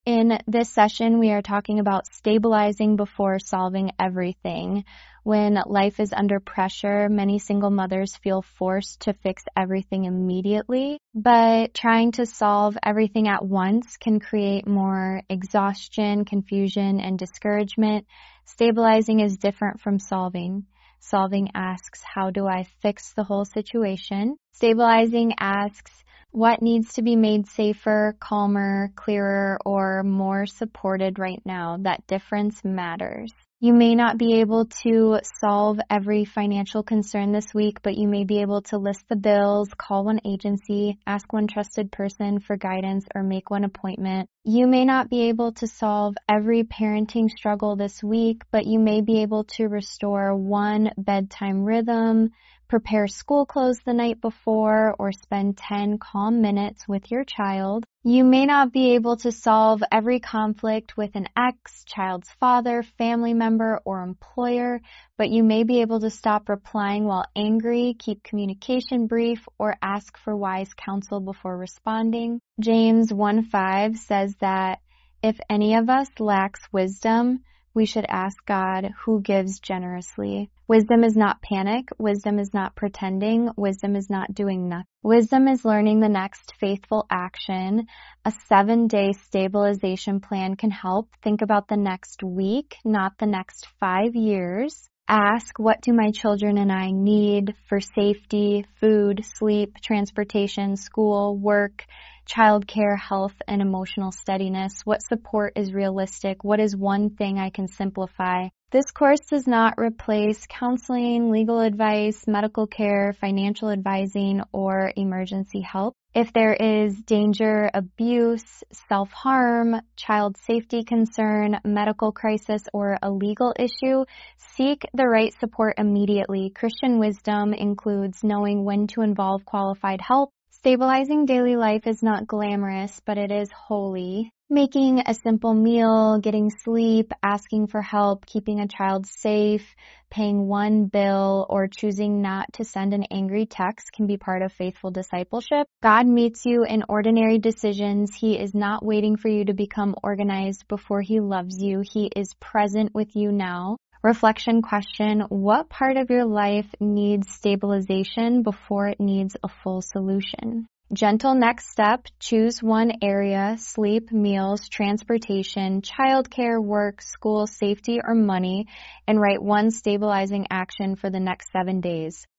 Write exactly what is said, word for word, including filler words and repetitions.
In this session, we are talking about stabilizing before solving everything. When life is under pressure, many single mothers feel forced to fix everything immediately, but trying to solve everything at once can create more exhaustion, confusion, and discouragement. Stabilizing is different from solving. Solving asks, how do I fix the whole situation? Stabilizing asks, what needs to be made safer, calmer, clearer, or more supported right now? That difference matters. You may not be able to solve every financial concern this week, but you may be able to list the bills, call one agency, ask one trusted person for guidance, or make one appointment. You may not be able to solve every parenting struggle this week, but you may be able to restore one bedtime rhythm, prepare school clothes the night before, or spend ten calm minutes with your child. You may not be able to solve every conflict with an ex, child's father, family member, or employer, but you may be able to stop replying while angry, keep communication brief, or ask for wise counsel before responding. James one five says that if any of us lacks wisdom, we should ask God, who gives generously. Wisdom is not panic. Wisdom is not pretending. Wisdom is not doing nothing. Wisdom is learning the next faithful action. A seven-day stabilization plan can help. Think about the next week, not the next five years. Ask, what do my children and I need for safety, food, sleep, transportation, school, work, childcare, health, and emotional steadiness? What support is realistic? What is one thing I can simplify? This course does not replace counseling, legal advice, medical care, financial advising, or emergency help. If there is danger, abuse, self-harm, child safety concern, medical crisis, or a legal issue, seek the right support immediately. Christian wisdom includes knowing when to involve qualified help. Stabilizing daily life is not glamorous, but it is holy. Making a simple meal, getting sleep, asking for help, keeping a child safe, paying one bill, or choosing not to send an angry text can be part of faithful discipleship. God meets you in ordinary decisions. He is not waiting for you to become organized before He loves you. He is present with you now. Reflection question, what part of your life needs stabilization before it needs a full solution? Gentle next step, choose one area, sleep, meals, transportation, childcare, work, school, safety, or money, and write one stabilizing action for the next seven days.